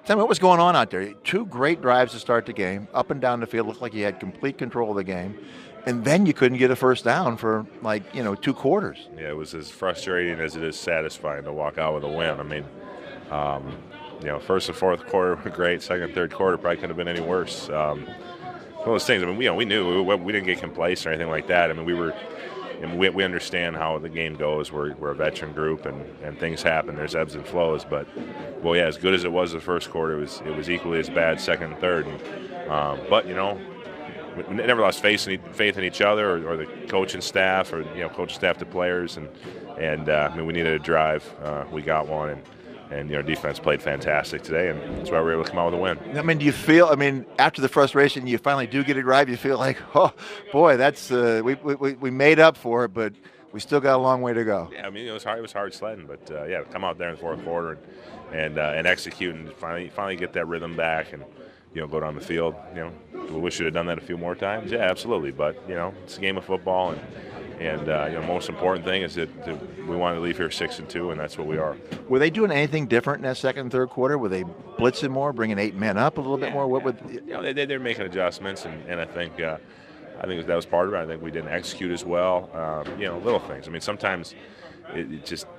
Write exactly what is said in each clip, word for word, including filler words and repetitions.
Tell me what was going on out there. Two great drives to start the game, up and down the field. Looked like you had complete control of the game, and then you couldn't get a first down for like you know two quarters. Yeah, it was as frustrating as it is satisfying to walk out with a win. I mean, um, you know, first and fourth quarter were great. Second, third quarter probably couldn't have been any worse. Um, one of those things. I mean, we, you know, we knew we, we didn't get complacent or anything like that. I mean, we were. And we, we understand how the game goes. We're, we're a veteran group, and, and things happen. There's ebbs and flows. But, well, yeah, as good as it was the first quarter, it was it was equally as bad second and third. And, um, but, you know, we never lost faith in, faith in each other or, or the coaching staff or, you know, coaching staff to players. And, and uh, I mean, we needed a drive. Uh, we got one. And, and, you know, defense played fantastic today, and that's why we were able to come out with a win. I mean, do you feel, I mean, after the frustration, you finally do get a drive, you feel like, oh, boy, that's, uh, we, we, we made up for it, but we still got a long way to go. Yeah, I mean, it was hard, it was hard sledding, but, uh, yeah, come out there in the fourth quarter and and, uh, and execute and finally, finally get that rhythm back and, you know, go down the field. You know, we wish we'd have done that a few more times. Yeah, absolutely, but, you know, it's a game of football, and And uh, you know, most important thing is that, that we want to leave here six and two, and that's what we are. Were they doing anything different in that second and third quarter? Were they blitzing more, bringing eight men up a little bit more? What would you know? They, they're making adjustments, and, and I think uh, I think that was part of it. I think we didn't execute as well. Um, you know, little things. I mean, sometimes it, it just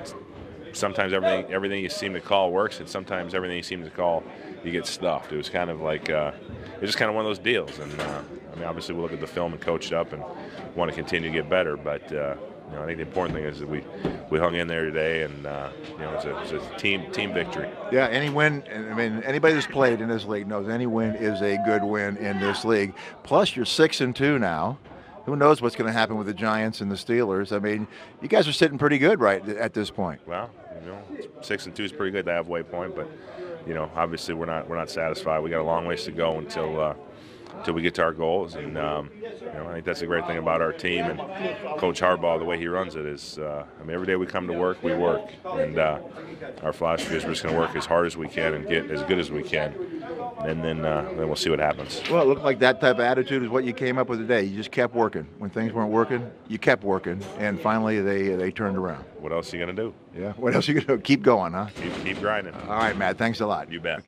sometimes everything everything you seem to call works, and sometimes everything you seem to call you get stuffed. It was kind of like uh, it was just kind of one of those deals, and. Uh, I mean, obviously, we look at the film and coached up and want to continue to get better. But uh, you know, I think the important thing is that we, we hung in there today, and uh, you know, it's a, it's a team team victory. Yeah, any win. I mean, anybody that's played in this league knows any win is a good win in this league. Plus, you're six and two now. Who knows what's going to happen with the Giants and the Steelers? I mean, you guys are sitting pretty good right at this point. Well, you know, six and two is pretty good, the halfway point. But you know, obviously, we're not we're not satisfied. We got a long ways to go until. Uh, Until we get to our goals, and um, you know, I think that's a great thing about our team and Coach Harbaugh. The way he runs it is, uh, I mean, every day we come to work, we work, and uh, our philosophy is we're just going to work as hard as we can and get as good as we can, and then uh, then we'll see what happens. Well, it looked like that type of attitude is what you came up with today. You just kept working. When things weren't working, you kept working, and finally they they turned around. What else are you going to do? Yeah. What else are you going to do? Keep going, huh? Keep, keep grinding. All right, Matt. Thanks a lot. You bet.